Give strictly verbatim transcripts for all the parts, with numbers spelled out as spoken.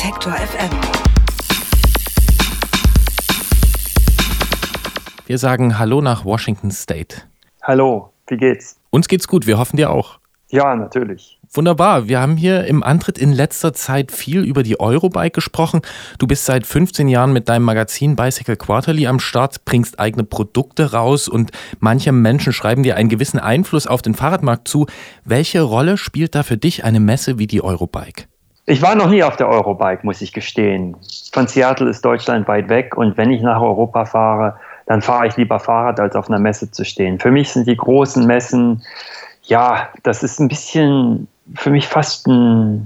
Detektor F M. Wir sagen Hallo nach Washington State. Hallo, wie geht's? Uns geht's gut, wir hoffen dir auch. Ja, natürlich. Wunderbar, wir haben hier im Antritt in letzter Zeit viel über die Eurobike gesprochen. Du bist seit fünfzehn Jahren mit deinem Magazin Bicycle Quarterly am Start, bringst eigene Produkte raus und manche Menschen schreiben dir einen gewissen Einfluss auf den Fahrradmarkt zu. Welche Rolle spielt da für dich eine Messe wie die Eurobike? Ich war noch nie auf der Eurobike, muss ich gestehen. Von Seattle ist Deutschland weit weg und wenn ich nach Europa fahre, dann fahre ich lieber Fahrrad, als auf einer Messe zu stehen. Für mich sind die großen Messen, ja, das ist ein bisschen, für mich fast ein,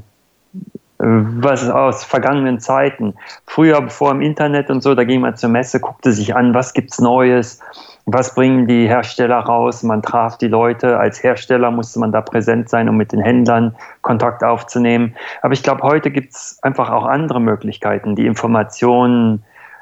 was aus vergangenen Zeiten. Früher, bevor im Internet und so, da ging man zur Messe, guckte sich an, was gibt's Neues, was bringen die Hersteller raus, man traf die Leute. Als Hersteller musste man da präsent sein, um mit den Händlern Kontakt aufzunehmen. Aber ich glaube, heute gibt's einfach auch andere Möglichkeiten, die Informationen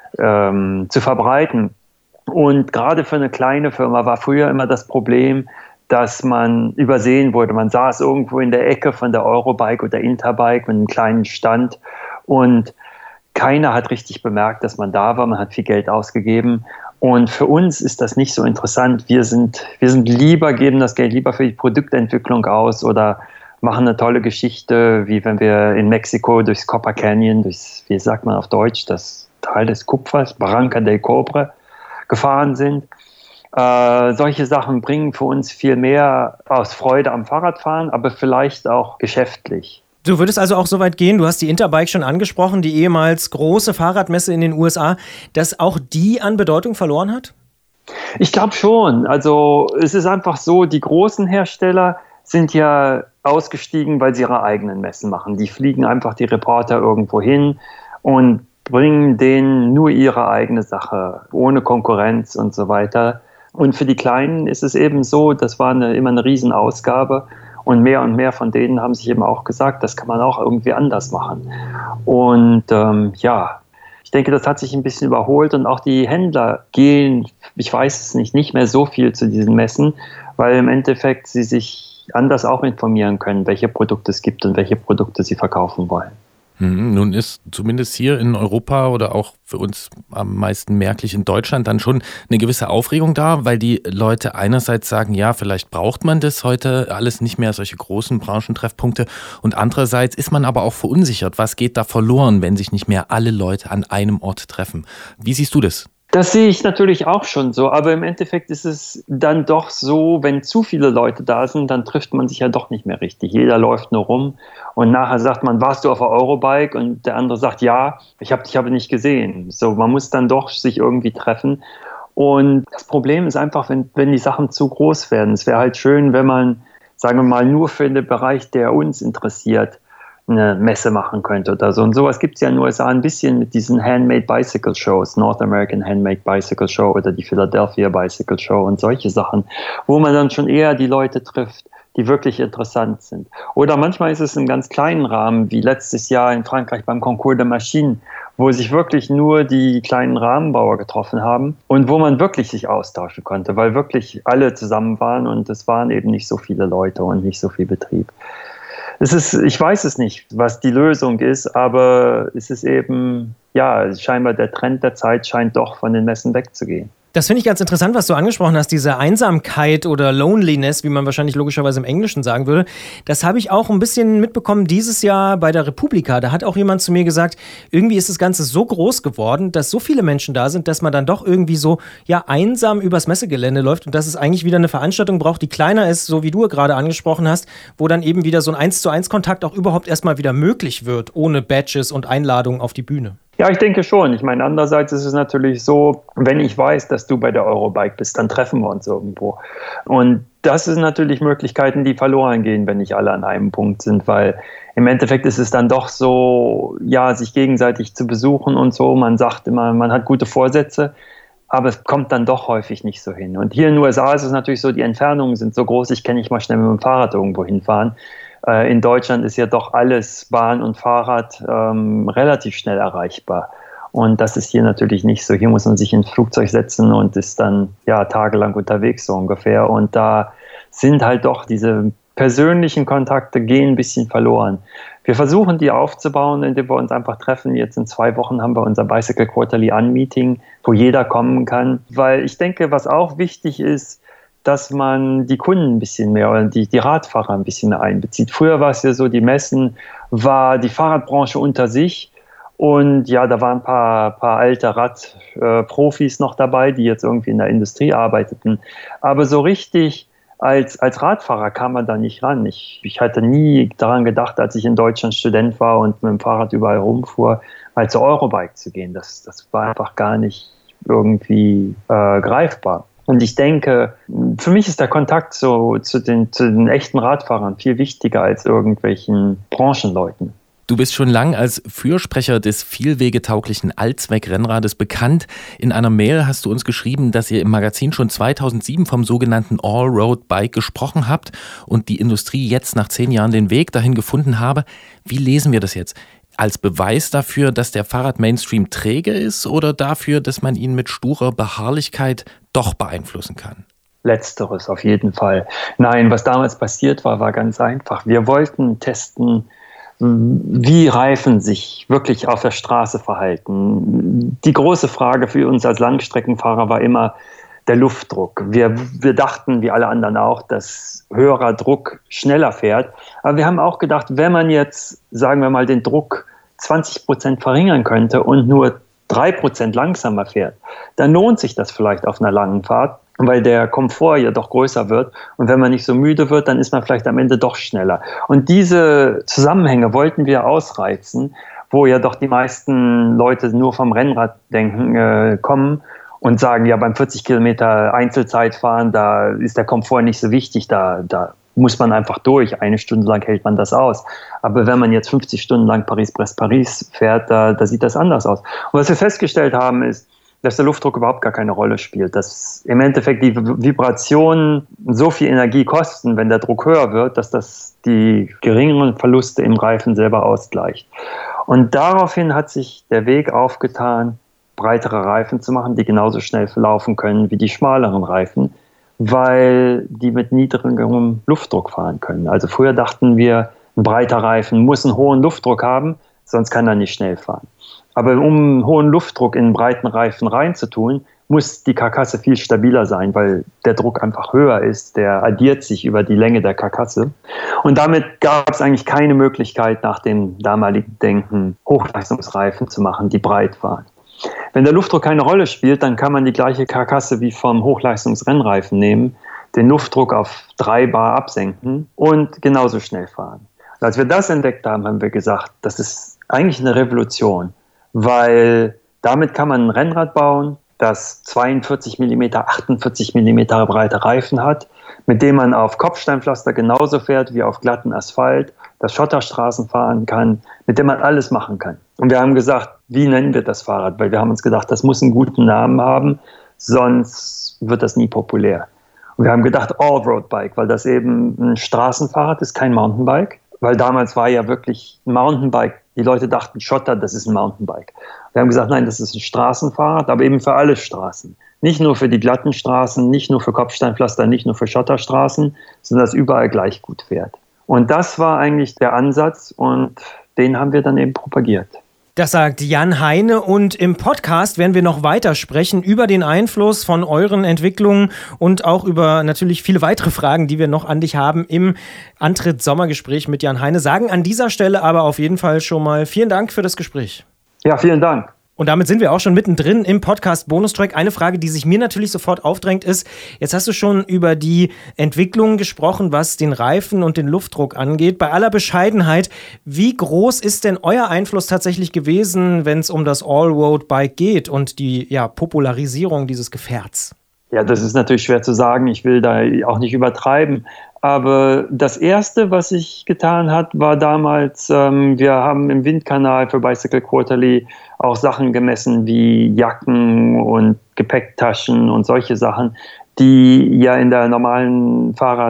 ähm, zu verbreiten. Und gerade für eine kleine Firma war früher immer das Problem, dass man übersehen wurde. Man saß irgendwo in der Ecke von der Eurobike oder Interbike mit einem kleinen Stand und keiner hat richtig bemerkt, dass man da war. Man hat viel Geld ausgegeben. Und für uns ist das nicht so interessant. Wir sind, wir sind lieber, geben das Geld lieber für die Produktentwicklung aus oder machen eine tolle Geschichte, wie wenn wir in Mexiko durchs Copper Canyon, durchs, wie sagt man auf Deutsch, das Tal des Kupfers, Barranca del Cobre, gefahren sind. Äh, solche Sachen bringen für uns viel mehr aus Freude am Fahrradfahren, aber vielleicht auch geschäftlich. Du würdest also auch so weit gehen, du hast die Interbike schon angesprochen, die ehemals große Fahrradmesse in den U S A, dass auch die an Bedeutung verloren hat? Ich glaube schon. Also es ist einfach so, die großen Hersteller sind ja ausgestiegen, weil sie ihre eigenen Messen machen. Die fliegen einfach die Reporter irgendwo hin und bringen denen nur ihre eigene Sache, ohne Konkurrenz und so weiter. Und für die Kleinen ist es eben so, das war eine, immer eine Riesenausgabe und mehr und mehr von denen haben sich eben auch gesagt, das kann man auch irgendwie anders machen. Und ähm, ja, ich denke, das hat sich ein bisschen überholt und auch die Händler gehen, ich weiß es nicht, nicht mehr so viel zu diesen Messen, weil im Endeffekt sie sich anders auch informieren können, welche Produkte es gibt und welche Produkte sie verkaufen wollen. Hm, nun ist zumindest hier in Europa oder auch für uns am meisten merklich in Deutschland dann schon eine gewisse Aufregung da, weil die Leute einerseits sagen, ja, vielleicht braucht man das heute alles nicht mehr, solche großen Branchentreffpunkte, und andererseits ist man aber auch verunsichert, was geht da verloren, wenn sich nicht mehr alle Leute an einem Ort treffen. Wie siehst du das? Das sehe ich natürlich auch schon so, aber im Endeffekt ist es dann doch so, wenn zu viele Leute da sind, dann trifft man sich ja doch nicht mehr richtig. Jeder läuft nur rum und nachher sagt man, warst du auf der Eurobike? Und der andere sagt, ja, ich habe dich aber nicht gesehen. So, man muss dann doch sich irgendwie treffen. Und das Problem ist einfach, wenn, wenn die Sachen zu groß werden. Es wäre halt schön, wenn man, sagen wir mal, nur für den Bereich, der uns interessiert, eine Messe machen könnte oder so. Und sowas gibt es ja in den U S A ein bisschen mit diesen Handmade Bicycle Shows, North American Handmade Bicycle Show oder die Philadelphia Bicycle Show und solche Sachen, wo man dann schon eher die Leute trifft, die wirklich interessant sind. Oder manchmal ist es im ganz kleinen Rahmen, wie letztes Jahr in Frankreich beim Concours de Machines, wo sich wirklich nur die kleinen Rahmenbauer getroffen haben und wo man wirklich sich austauschen konnte, weil wirklich alle zusammen waren und es waren eben nicht so viele Leute und nicht so viel Betrieb. Es ist, ich weiß es nicht, was die Lösung ist, aber es ist eben, ja, scheinbar der Trend der Zeit scheint doch von den Messen wegzugehen. Das finde ich ganz interessant, was du angesprochen hast, diese Einsamkeit oder Loneliness, wie man wahrscheinlich logischerweise im Englischen sagen würde. Das habe ich auch ein bisschen mitbekommen dieses Jahr bei der Republika. Da hat auch jemand zu mir gesagt, irgendwie ist das Ganze so groß geworden, dass so viele Menschen da sind, dass man dann doch irgendwie so ja einsam übers Messegelände läuft und dass es eigentlich wieder eine Veranstaltung braucht, die kleiner ist, so wie du gerade angesprochen hast, wo dann eben wieder so ein eins zu eins Kontakt auch überhaupt erstmal wieder möglich wird, ohne Badges und Einladungen auf die Bühne. Ja, ich denke schon. Ich meine, andererseits ist es natürlich so, wenn ich weiß, dass du bei der Eurobike bist, dann treffen wir uns irgendwo. Und das sind natürlich Möglichkeiten, die verloren gehen, wenn nicht alle an einem Punkt sind, weil im Endeffekt ist es dann doch so, ja, sich gegenseitig zu besuchen und so. Man sagt immer, man hat gute Vorsätze, aber es kommt dann doch häufig nicht so hin. Und hier in den U S A ist es natürlich so, die Entfernungen sind so groß, ich kann nicht mal schnell mit dem Fahrrad irgendwo hinfahren. In Deutschland ist ja doch alles, Bahn und Fahrrad, ähm, relativ schnell erreichbar. Und das ist hier natürlich nicht so. Hier muss man sich ins Flugzeug setzen und ist dann ja tagelang unterwegs so ungefähr. Und da sind halt doch diese persönlichen Kontakte gehen ein bisschen verloren. Wir versuchen, die aufzubauen, indem wir uns einfach treffen. Jetzt in zwei Wochen haben wir unser Bicycle Quarterly An-Meeting, wo jeder kommen kann. Weil ich denke, was auch wichtig ist, dass man die Kunden ein bisschen mehr oder die, die Radfahrer ein bisschen mehr einbezieht. Früher war es ja so, die Messen war die Fahrradbranche unter sich. Und ja, da waren ein paar, paar alte Radprofis äh, noch dabei, die jetzt irgendwie in der Industrie arbeiteten. Aber so richtig als, als Radfahrer kam man da nicht ran. Ich, ich hatte nie daran gedacht, als ich in Deutschland Student war und mit dem Fahrrad überall rumfuhr, mal zur Eurobike zu gehen. Das, das war einfach gar nicht irgendwie äh, greifbar. Und ich denke, für mich ist der Kontakt so, zu, den, zu den echten Radfahrern viel wichtiger als irgendwelchen Branchenleuten. Du bist schon lang als Fürsprecher des vielwegetauglichen Allzweck-Rennrades bekannt. In einer Mail hast du uns geschrieben, dass ihr im Magazin schon zweitausendsieben vom sogenannten All-Road-Bike gesprochen habt und die Industrie jetzt nach zehn Jahren den Weg dahin gefunden habe. Wie lesen wir das jetzt? Als Beweis dafür, dass der Fahrrad-Mainstream träge ist oder dafür, dass man ihn mit sturer Beharrlichkeit doch beeinflussen kann? Letzteres auf jeden Fall. Nein, was damals passiert war, war ganz einfach. Wir wollten testen, wie Reifen sich wirklich auf der Straße verhalten. Die große Frage für uns als Langstreckenfahrer war immer der Luftdruck. Wir, wir dachten, wie alle anderen auch, dass höherer Druck schneller fährt. Aber wir haben auch gedacht, wenn man jetzt, sagen wir mal, den Druck zwanzig Prozent verringern könnte und nur drei Prozent langsamer fährt, dann lohnt sich das vielleicht auf einer langen Fahrt, weil der Komfort ja doch größer wird. Und wenn man nicht so müde wird, dann ist man vielleicht am Ende doch schneller. Und diese Zusammenhänge wollten wir ausreizen, wo ja doch die meisten Leute nur vom Rennrad denken, äh, kommen und sagen, ja, beim vierzig Kilometer Einzelzeitfahren, da ist der Komfort nicht so wichtig, da, da muss man einfach durch. Eine Stunde lang hält man das aus. Aber wenn man jetzt fünfzig Stunden lang Paris-Brest-Paris fährt, da, da sieht das anders aus. Und was wir festgestellt haben, ist, dass der Luftdruck überhaupt gar keine Rolle spielt. Dass im Endeffekt die Vibrationen so viel Energie kosten, wenn der Druck höher wird, dass das die geringeren Verluste im Reifen selber ausgleicht. Und daraufhin hat sich der Weg aufgetan, breitere Reifen zu machen, die genauso schnell verlaufen können wie die schmaleren Reifen, weil die mit niedrigerem Luftdruck fahren können. Also früher dachten wir, ein breiter Reifen muss einen hohen Luftdruck haben, sonst kann er nicht schnell fahren. Aber um einen hohen Luftdruck in einen breiten Reifen reinzutun, muss die Karkasse viel stabiler sein, weil der Druck einfach höher ist. Der addiert sich über die Länge der Karkasse. Und damit gab es eigentlich keine Möglichkeit, nach dem damaligen Denken Hochleistungsreifen zu machen, die breit waren. Wenn der Luftdruck keine Rolle spielt, dann kann man die gleiche Karkasse wie vom Hochleistungsrennreifen nehmen, den Luftdruck auf drei Bar absenken und genauso schnell fahren. Und als wir das entdeckt haben, haben wir gesagt, das ist eigentlich eine Revolution. Weil damit kann man ein Rennrad bauen, das zweiundvierzig Millimeter, achtundvierzig Millimeter breite Reifen hat, mit dem man auf Kopfsteinpflaster genauso fährt wie auf glatten Asphalt, das Schotterstraßen fahren kann, mit dem man alles machen kann. Und wir haben gesagt, wie nennen wir das Fahrrad? Weil wir haben uns gedacht, das muss einen guten Namen haben, sonst wird das nie populär. Und wir haben gedacht, All-Road-Bike, weil das eben ein Straßenfahrrad ist, kein Mountainbike. Weil damals war ja wirklich ein Mountainbike. Die Leute dachten, Schotter, das ist ein Mountainbike. Wir haben gesagt, nein, das ist ein Straßenfahrrad, aber eben für alle Straßen. Nicht nur für die glatten Straßen, nicht nur für Kopfsteinpflaster, nicht nur für Schotterstraßen, sondern dass überall gleich gut fährt. Und das war eigentlich der Ansatz und den haben wir dann eben propagiert. Das sagt Jan Heine und im Podcast werden wir noch weiter sprechen über den Einfluss von euren Entwicklungen und auch über natürlich viele weitere Fragen, die wir noch an dich haben im Antritts-Sommergespräch mit Jan Heine. Sagen an dieser Stelle aber auf jeden Fall schon mal vielen Dank für das Gespräch. Ja, vielen Dank. Und damit sind wir auch schon mittendrin im Podcast Bonustrack. Eine Frage, die sich mir natürlich sofort aufdrängt, ist, jetzt hast du schon über die Entwicklung gesprochen, was den Reifen und den Luftdruck angeht. Bei aller Bescheidenheit, wie groß ist denn euer Einfluss tatsächlich gewesen, wenn es um das All-Road-Bike geht und die ja, Popularisierung dieses Gefährts? Ja, das ist natürlich schwer zu sagen. Ich will da auch nicht übertreiben. Aber das Erste, was ich getan hat, war damals, ähm, wir haben im Windkanal für Bicycle Quarterly auch Sachen gemessen wie Jacken und Gepäcktaschen und solche Sachen, die ja in der normalen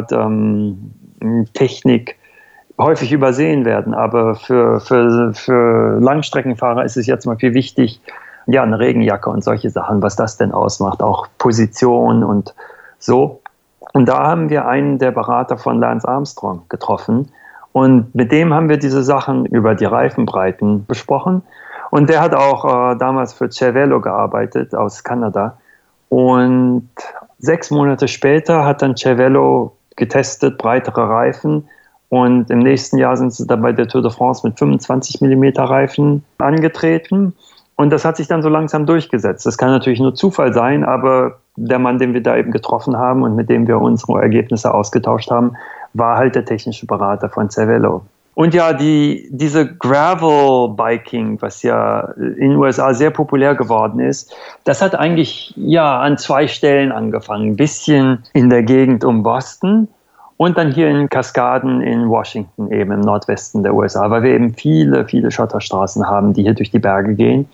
Fahrradtechnik ähm, häufig übersehen werden. Aber für, für, für Langstreckenfahrer ist es jetzt mal viel wichtig, ja, eine Regenjacke und solche Sachen, was das denn ausmacht, auch Position und so. Und da haben wir einen der Berater von Lance Armstrong getroffen. Und mit dem haben wir diese Sachen über die Reifenbreiten besprochen. Und der hat auch äh, damals für Cervelo gearbeitet aus Kanada. Und sechs Monate später hat dann Cervelo getestet, breitere Reifen. Und im nächsten Jahr sind sie dann bei der Tour de France mit fünfundzwanzig Millimeter Reifen angetreten. Und das hat sich dann so langsam durchgesetzt. Das kann natürlich nur Zufall sein, aber der Mann, den wir da eben getroffen haben und mit dem wir unsere Ergebnisse ausgetauscht haben, war halt der technische Berater von Cervelo. Und ja, die, diese Gravel-Biking, was ja in den U S A sehr populär geworden ist, das hat eigentlich ja an zwei Stellen angefangen. Ein bisschen in der Gegend um Boston und dann hier in Kaskaden in Washington, eben im Nordwesten der U S A, weil wir eben viele, viele Schotterstraßen haben, die hier durch die Berge gehen.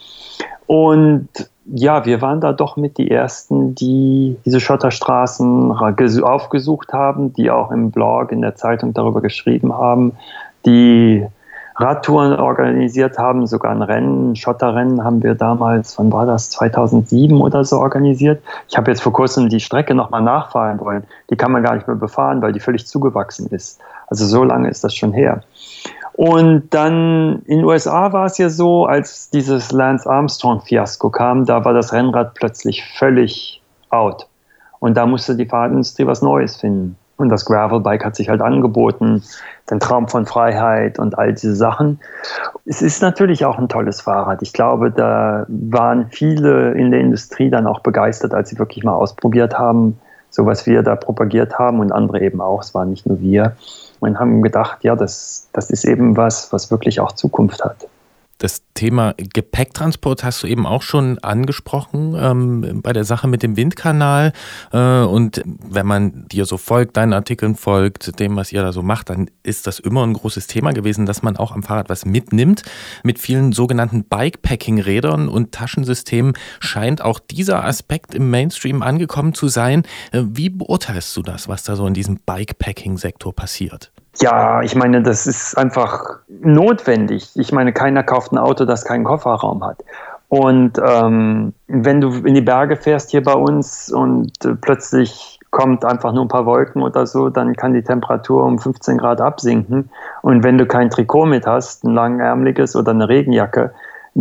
Und ja, wir waren da doch mit die Ersten, die diese Schotterstraßen aufgesucht haben, die auch im Blog, in der Zeitung darüber geschrieben haben, die Radtouren organisiert haben, sogar ein Rennen, ein Schotterrennen haben wir damals, wann war das, zweitausendsieben oder so organisiert. Ich habe jetzt vor kurzem die Strecke nochmal nachfahren wollen. Die kann man gar nicht mehr befahren, weil die völlig zugewachsen ist. Also so lange ist das schon her. Und dann in den U S A war es ja so, als dieses Lance Armstrong-Fiasko kam, da war das Rennrad plötzlich völlig out. Und da musste die Fahrradindustrie was Neues finden. Und das Gravelbike hat sich halt angeboten, den Traum von Freiheit und all diese Sachen. Es ist natürlich auch ein tolles Fahrrad. Ich glaube, da waren viele in der Industrie dann auch begeistert, als sie wirklich mal ausprobiert haben, so was wir da propagiert haben und andere eben auch. Es waren nicht nur wir. Und haben gedacht, ja, das, das ist eben was, was wirklich auch Zukunft hat. Das Thema Gepäcktransport hast du eben auch schon angesprochen ähm, bei der Sache mit dem Windkanal. Äh, und wenn man dir so folgt, deinen Artikeln folgt, dem, was ihr da so macht, dann ist das immer ein großes Thema gewesen, dass man auch am Fahrrad was mitnimmt. Mit vielen sogenannten Bikepacking-Rädern und Taschensystemen scheint auch dieser Aspekt im Mainstream angekommen zu sein. Äh, wie beurteilst du das, was da so in diesem Bikepacking-Sektor passiert? Ja, ich meine, das ist einfach notwendig. Ich meine, keiner kauft ein Auto, das keinen Kofferraum hat. Und ähm, wenn du in die Berge fährst hier bei uns und äh, plötzlich kommt einfach nur ein paar Wolken oder so, dann kann die Temperatur um fünfzehn Grad absinken. Und wenn du kein Trikot mit hast, ein langärmeliges oder eine Regenjacke,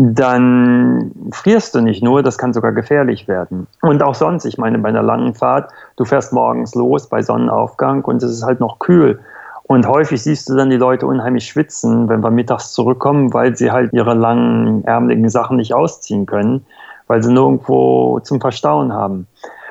dann frierst du nicht nur, das kann sogar gefährlich werden. Und auch sonst, ich meine, bei einer langen Fahrt, du fährst morgens los bei Sonnenaufgang und es ist halt noch kühl. Und häufig siehst du dann die Leute unheimlich schwitzen, wenn wir mittags zurückkommen, weil sie halt ihre langen, ärmeligen Sachen nicht ausziehen können, weil sie nirgendwo zum Verstauen haben.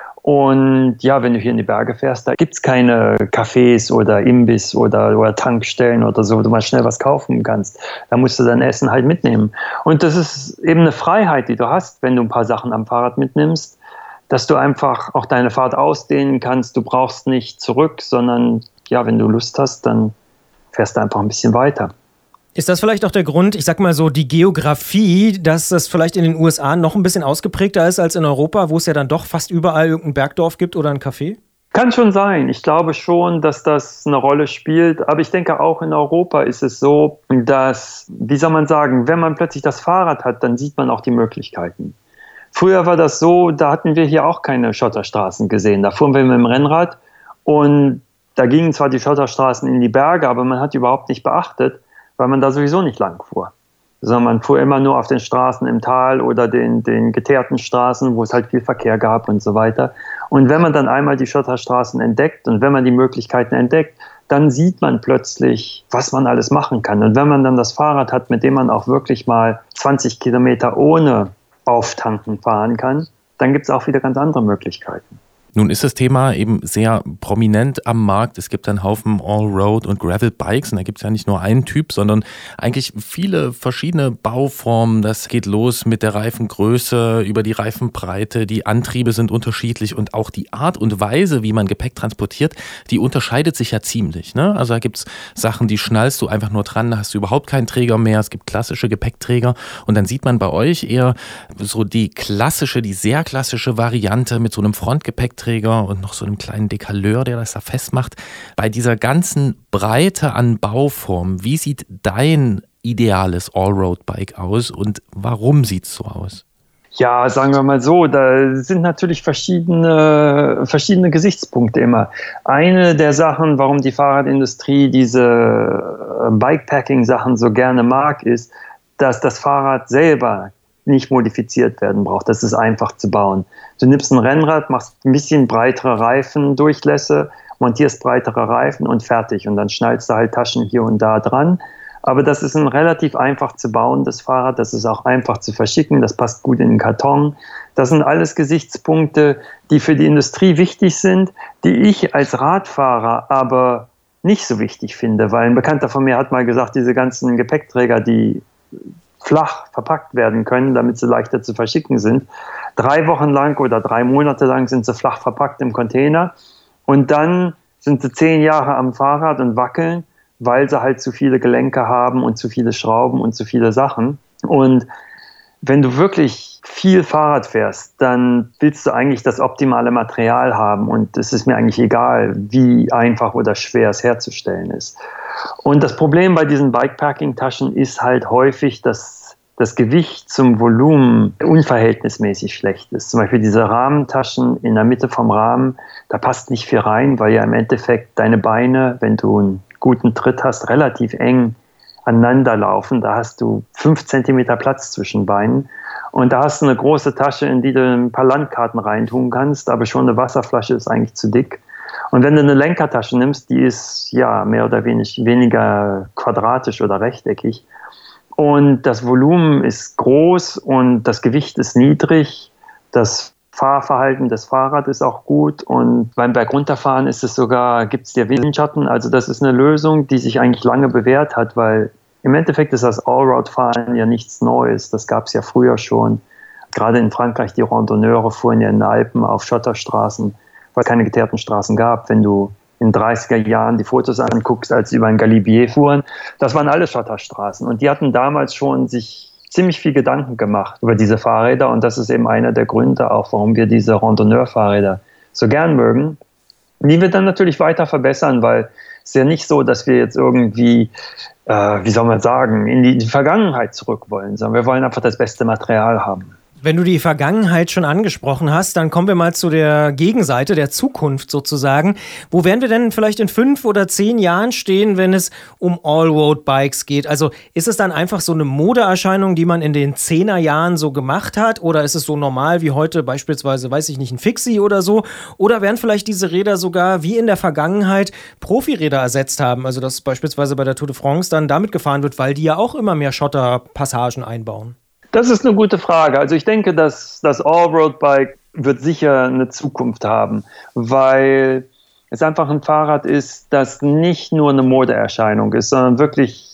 Und ja, wenn du hier in die Berge fährst, da gibt's keine Cafés oder Imbiss oder, oder Tankstellen oder so, wo du mal schnell was kaufen kannst. Da musst du dein Essen halt mitnehmen. Und das ist eben eine Freiheit, die du hast, wenn du ein paar Sachen am Fahrrad mitnimmst, dass du einfach auch deine Fahrt ausdehnen kannst. Du brauchst nicht zurück, sondern ja, wenn du Lust hast, dann fährst du einfach ein bisschen weiter. Ist das vielleicht auch der Grund, ich sag mal so, die Geografie, dass das vielleicht in den U S A noch ein bisschen ausgeprägter ist als in Europa, wo es ja dann doch fast überall irgendein Bergdorf gibt oder ein Café? Kann schon sein. Ich glaube schon, dass das eine Rolle spielt. Aber ich denke, auch in Europa ist es so, dass, wie soll man sagen, wenn man plötzlich das Fahrrad hat, dann sieht man auch die Möglichkeiten. Früher war das so, da hatten wir hier auch keine Schotterstraßen gesehen. Da fuhren wir mit dem Rennrad und da gingen zwar die Schotterstraßen in die Berge, aber man hat die überhaupt nicht beachtet, weil man da sowieso nicht lang fuhr. Sondern man fuhr immer nur auf den Straßen im Tal oder den, den geteerten Straßen, wo es halt viel Verkehr gab und so weiter. Und wenn man dann einmal die Schotterstraßen entdeckt und wenn man die Möglichkeiten entdeckt, dann sieht man plötzlich, was man alles machen kann. Und wenn man dann das Fahrrad hat, mit dem man auch wirklich mal zwanzig Kilometer ohne Auftanken fahren kann, dann gibt es auch wieder ganz andere Möglichkeiten. Nun ist das Thema eben sehr prominent am Markt. Es gibt einen Haufen Allroad- und Gravel-Bikes und da gibt es ja nicht nur einen Typ, sondern eigentlich viele verschiedene Bauformen. Das geht los mit der Reifengröße, über die Reifenbreite, die Antriebe sind unterschiedlich und auch die Art und Weise, wie man Gepäck transportiert, die unterscheidet sich ja ziemlich, ne? Also da gibt es Sachen, die schnallst du einfach nur dran, da hast du überhaupt keinen Träger mehr. Es gibt klassische Gepäckträger und dann sieht man bei euch eher so die klassische, die sehr klassische Variante mit so einem Frontgepäckträger und noch so einem kleinen Dekaleur, der das da festmacht. Bei dieser ganzen Breite an Bauformen, wie sieht dein ideales Allroad-Bike aus und warum sieht es so aus? Ja, sagen wir mal so, da sind natürlich verschiedene, verschiedene Gesichtspunkte immer. Eine der Sachen, warum die Fahrradindustrie diese Bikepacking-Sachen so gerne mag, ist, dass das Fahrrad selber nicht modifiziert werden braucht. Das ist einfach zu bauen. Du nimmst ein Rennrad, machst ein bisschen breitere Reifendurchlässe, montierst breitere Reifen und fertig. Und dann schnallst du halt Taschen hier und da dran. Aber das ist ein relativ einfach zu bauendes Fahrrad, das ist auch einfach zu verschicken, das passt gut in den Karton. Das sind alles Gesichtspunkte, die für die Industrie wichtig sind, die ich als Radfahrer aber nicht so wichtig finde, weil ein Bekannter von mir hat mal gesagt, diese ganzen Gepäckträger, die flach verpackt werden können, damit sie leichter zu verschicken sind, drei Wochen lang oder drei Monate lang sind sie flach verpackt im Container und dann sind sie zehn Jahre am Fahrrad und wackeln, weil sie halt zu viele Gelenke haben und zu viele Schrauben und zu viele Sachen. Und wenn du wirklich viel Fahrrad fährst, dann willst du eigentlich das optimale Material haben und es ist mir eigentlich egal, wie einfach oder schwer es herzustellen ist. Und das Problem bei diesen Bikepacking-Taschen ist halt häufig, dass das Gewicht zum Volumen unverhältnismäßig schlecht ist. Zum Beispiel diese Rahmentaschen in der Mitte vom Rahmen, da passt nicht viel rein, weil ja im Endeffekt deine Beine, wenn du einen guten Tritt hast, relativ eng aneinander laufen. Da hast du fünf Zentimeter Platz zwischen Beinen. Und da hast du eine große Tasche, in die du ein paar Landkarten reintun kannst, aber schon eine Wasserflasche ist eigentlich zu dick. Und wenn du eine Lenkertasche nimmst, die ist ja mehr oder wenig, weniger quadratisch oder rechteckig. Und das Volumen ist groß und das Gewicht ist niedrig. Das Fahrverhalten des Fahrrads ist auch gut und beim Bergunterfahren ist es sogar, gibt es ja Windschatten. Also das ist eine Lösung, die sich eigentlich lange bewährt hat, weil im Endeffekt ist das Allroad-Fahren ja nichts Neues. Das gab es ja früher schon. Gerade in Frankreich, die Randonneure fuhren ja in den Alpen auf Schotterstraßen, weil es keine geteerten Straßen gab. Wenn du in den dreißiger Jahren die Fotos anguckst, als sie über ein Galibier fuhren, das waren alle Schotterstraßen. Und die hatten damals schon sich ziemlich viel Gedanken gemacht über diese Fahrräder und das ist eben einer der Gründe auch, warum wir diese Randonneur-Fahrräder so gern mögen, die wir dann natürlich weiter verbessern, weil es ist ja nicht so, dass wir jetzt irgendwie, äh, wie soll man sagen, in die, in die Vergangenheit zurück wollen, sondern wir wollen einfach das beste Material haben. Wenn du die Vergangenheit schon angesprochen hast, dann kommen wir mal zu der Gegenseite, der Zukunft sozusagen. Wo werden wir denn vielleicht in fünf oder zehn Jahren stehen, wenn es um Allroad-Bikes geht? Also ist es dann einfach so eine Modeerscheinung, die man in den zehner Jahren so gemacht hat? Oder ist es so normal wie heute beispielsweise, weiß ich nicht, ein Fixie oder so? Oder werden vielleicht diese Räder sogar wie in der Vergangenheit Profiräder ersetzt haben? Also dass beispielsweise bei der Tour de France dann damit gefahren wird, weil die ja auch immer mehr Schotterpassagen einbauen. Das ist eine gute Frage. Also ich denke, dass das Allroad-Bike wird sicher eine Zukunft haben, weil es einfach ein Fahrrad ist, das nicht nur eine Modeerscheinung ist, sondern wirklich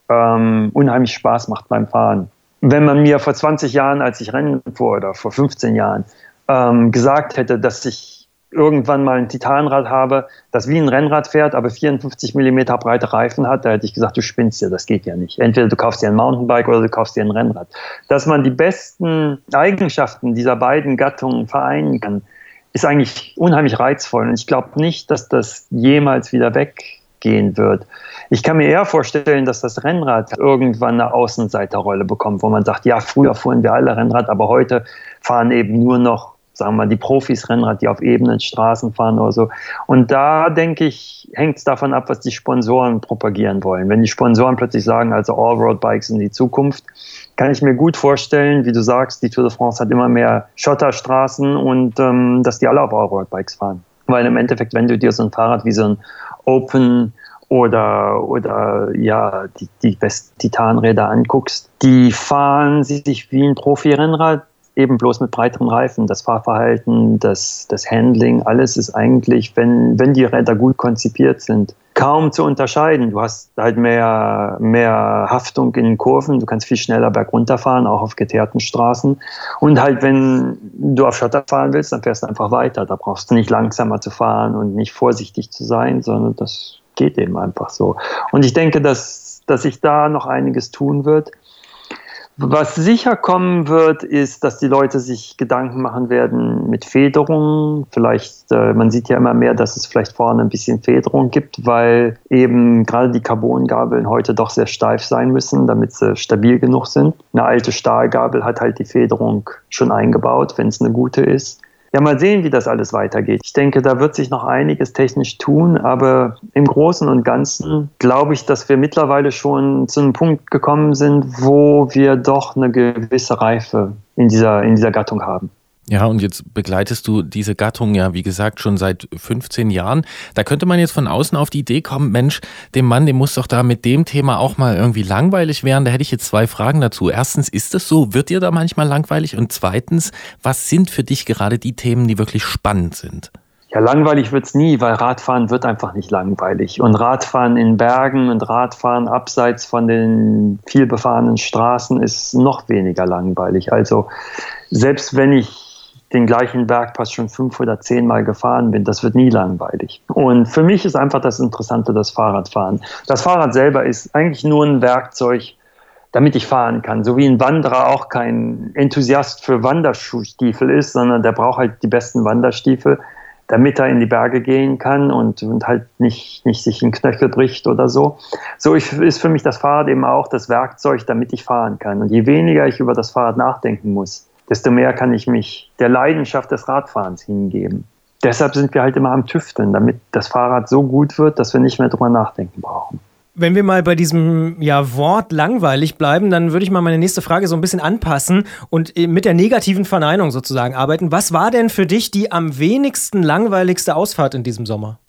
ähm, unheimlich Spaß macht beim Fahren. Wenn man mir vor zwanzig Jahren, als ich Rennen fuhr, oder vor fünfzehn Jahren, ähm, gesagt hätte, dass ich irgendwann mal ein Titanrad habe, das wie ein Rennrad fährt, aber vierundfünfzig Millimeter breite Reifen hat, da hätte ich gesagt, du spinnst ja, das geht ja nicht. Entweder du kaufst dir ein Mountainbike oder du kaufst dir ein Rennrad. Dass man die besten Eigenschaften dieser beiden Gattungen vereinen kann, ist eigentlich unheimlich reizvoll. Und ich glaube nicht, dass das jemals wieder weggehen wird. Ich kann mir eher vorstellen, dass das Rennrad irgendwann eine Außenseiterrolle bekommt, wo man sagt, ja, früher fuhren wir alle Rennrad, aber heute fahren eben nur noch, sagen wir mal, die Profis Rennrad, die auf ebenen Straßen fahren oder so. Und da, denke ich, hängt es davon ab, was die Sponsoren propagieren wollen. Wenn die Sponsoren plötzlich sagen, also Allroad-Bikes in die Zukunft, kann ich mir gut vorstellen, wie du sagst, die Tour de France hat immer mehr Schotterstraßen und ähm, dass die alle auf Allroad-Bikes fahren. Weil im Endeffekt, wenn du dir so ein Fahrrad wie so ein Open oder, oder ja, die, die besten Titanräder anguckst, die fahren sich wie ein Profi-Rennrad, eben bloß mit breiteren Reifen. Das Fahrverhalten, das, das Handling, alles ist eigentlich, wenn, wenn die Räder gut konzipiert sind, kaum zu unterscheiden. Du hast halt mehr, mehr Haftung in den Kurven, du kannst viel schneller bergunter fahren, auch auf geteerten Straßen. Und halt, wenn du auf Schotter fahren willst, dann fährst du einfach weiter. Da brauchst du nicht langsamer zu fahren und nicht vorsichtig zu sein, sondern das geht eben einfach so. Und ich denke, dass, dass sich da noch einiges tun wird. Was sicher kommen wird, ist, dass die Leute sich Gedanken machen werden mit Federung. Vielleicht, äh, man sieht ja immer mehr, dass es vielleicht vorne ein bisschen Federung gibt, weil eben gerade die Carbongabeln heute doch sehr steif sein müssen, damit sie stabil genug sind. Eine alte Stahlgabel hat halt die Federung schon eingebaut, wenn es eine gute ist. Ja, mal sehen, wie das alles weitergeht. Ich denke, da wird sich noch einiges technisch tun, aber im Großen und Ganzen glaube ich, dass wir mittlerweile schon zu einem Punkt gekommen sind, wo wir doch eine gewisse Reife in dieser, in dieser Gattung haben. Ja, und jetzt begleitest du diese Gattung ja, wie gesagt, schon seit fünfzehn Jahren. Da könnte man jetzt von außen auf die Idee kommen, Mensch, dem Mann, dem muss doch da mit dem Thema auch mal irgendwie langweilig werden. Da hätte ich jetzt zwei Fragen dazu. Erstens, ist das so? Wird dir da manchmal langweilig? Und zweitens, was sind für dich gerade die Themen, die wirklich spannend sind? Ja, langweilig wird's nie, weil Radfahren wird einfach nicht langweilig. Und Radfahren in Bergen und Radfahren abseits von den viel befahrenen Straßen ist noch weniger langweilig. Also selbst wenn ich den gleichen Bergpass schon fünf oder zehn Mal gefahren bin, das wird nie langweilig. Und für mich ist einfach das Interessante das Fahrradfahren. Das Fahrrad selber ist eigentlich nur ein Werkzeug, damit ich fahren kann. So wie ein Wanderer auch kein Enthusiast für Wanderstiefel ist, sondern der braucht halt die besten Wanderstiefel, damit er in die Berge gehen kann und, und halt nicht, nicht sich den Knöchel bricht oder so. So ist für mich das Fahrrad eben auch das Werkzeug, damit ich fahren kann. Und je weniger ich über das Fahrrad nachdenken muss, desto mehr kann ich mich der Leidenschaft des Radfahrens hingeben. Deshalb sind wir halt immer am Tüfteln, damit das Fahrrad so gut wird, dass wir nicht mehr drüber nachdenken brauchen. Wenn wir mal bei diesem ja, Wort langweilig bleiben, dann würde ich mal meine nächste Frage so ein bisschen anpassen und mit der negativen Verneinung sozusagen arbeiten. Was war denn für dich die am wenigsten langweiligste Ausfahrt in diesem Sommer?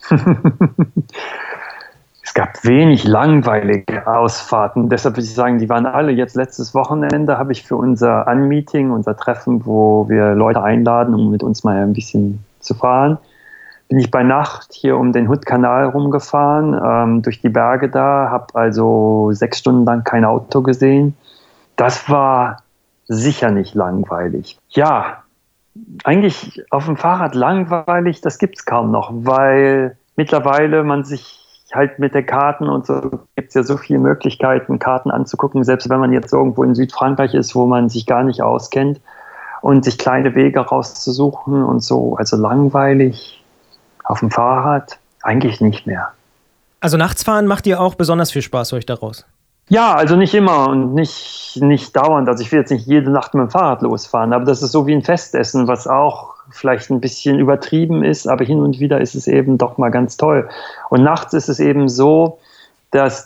Es gab wenig langweilige Ausfahrten, deshalb würde ich sagen, die waren alle. Jetzt letztes Wochenende habe ich für unser Unmeeting, unser Treffen, wo wir Leute einladen, um mit uns mal ein bisschen zu fahren, bin ich bei Nacht hier um den Hood-Kanal rumgefahren, ähm, durch die Berge da, habe also sechs Stunden lang kein Auto gesehen. Das war sicher nicht langweilig. Ja, eigentlich auf dem Fahrrad langweilig, das gibt es kaum noch, weil mittlerweile man sich halt mit den Karten und so gibt es ja so viele Möglichkeiten, Karten anzugucken, selbst wenn man jetzt irgendwo in Südfrankreich ist, wo man sich gar nicht auskennt und sich kleine Wege rauszusuchen und so. Also langweilig auf dem Fahrrad eigentlich nicht mehr. Also nachts fahren macht dir auch besonders viel Spaß, höre ich daraus? Ja, also nicht immer und nicht, nicht dauernd. Also ich will jetzt nicht jede Nacht mit dem Fahrrad losfahren, aber das ist so wie ein Festessen, was auch vielleicht ein bisschen übertrieben ist, aber hin und wieder ist es eben doch mal ganz toll. Und nachts ist es eben so, dass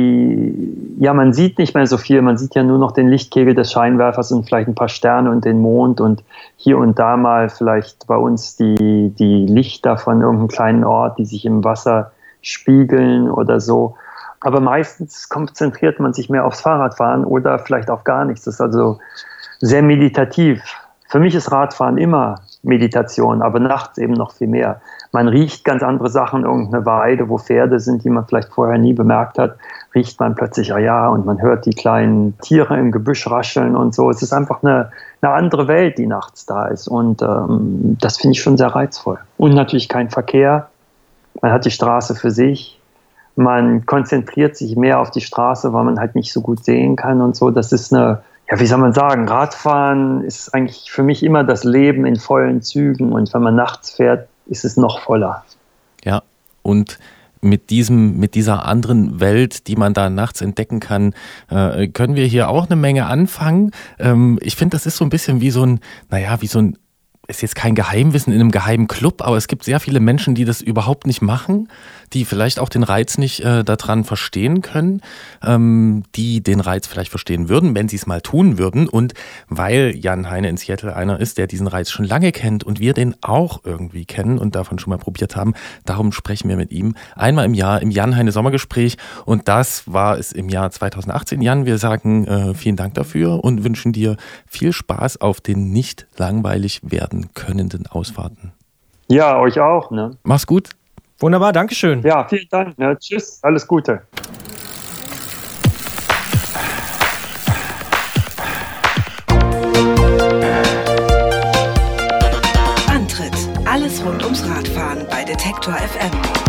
die, ja, man sieht nicht mehr so viel, man sieht ja nur noch den Lichtkegel des Scheinwerfers und vielleicht ein paar Sterne und den Mond und hier und da mal vielleicht bei uns die, die Lichter von irgendeinem kleinen Ort, die sich im Wasser spiegeln oder so. Aber meistens konzentriert man sich mehr aufs Fahrradfahren oder vielleicht auf gar nichts. Das ist also sehr meditativ. Für mich ist Radfahren immer Meditation, aber nachts eben noch viel mehr. Man riecht ganz andere Sachen, irgendeine Weide, wo Pferde sind, die man vielleicht vorher nie bemerkt hat, riecht man plötzlich, ah ja, und man hört die kleinen Tiere im Gebüsch rascheln und so. Es ist einfach eine, eine andere Welt, die nachts da ist und ähm, das finde ich schon sehr reizvoll. Und natürlich kein Verkehr, man hat die Straße für sich, man konzentriert sich mehr auf die Straße, weil man halt nicht so gut sehen kann und so. Das ist eine, ja, wie soll man sagen, Radfahren ist eigentlich für mich immer das Leben in vollen Zügen und wenn man nachts fährt, ist es noch voller. Ja, und mit diesem, mit dieser anderen Welt, die man da nachts entdecken kann, äh, können wir hier auch eine Menge anfangen. Ähm, ich finde, das ist so ein bisschen wie so ein, naja, wie so ein, ist jetzt kein Geheimwissen in einem geheimen Club, aber es gibt sehr viele Menschen, die das überhaupt nicht machen, die vielleicht auch den Reiz nicht äh, daran verstehen können, ähm, die den Reiz vielleicht verstehen würden, wenn sie es mal tun würden. Und weil Jan Heine in Seattle einer ist, der diesen Reiz schon lange kennt und wir den auch irgendwie kennen und davon schon mal probiert haben, darum sprechen wir mit ihm einmal im Jahr im Jan Heine Sommergespräch und das war es im Jahr zweitausendachtzehn. Jan, wir sagen äh, vielen Dank dafür und wünschen dir viel Spaß auf den nicht langweilig werden könnenden Ausfahrten. Ja, euch auch. Ne? Mach's gut. Wunderbar, Dankeschön. Ja, vielen Dank. Ne? Tschüss, alles Gute. Antritt: Alles rund ums Radfahren bei Detektor F M.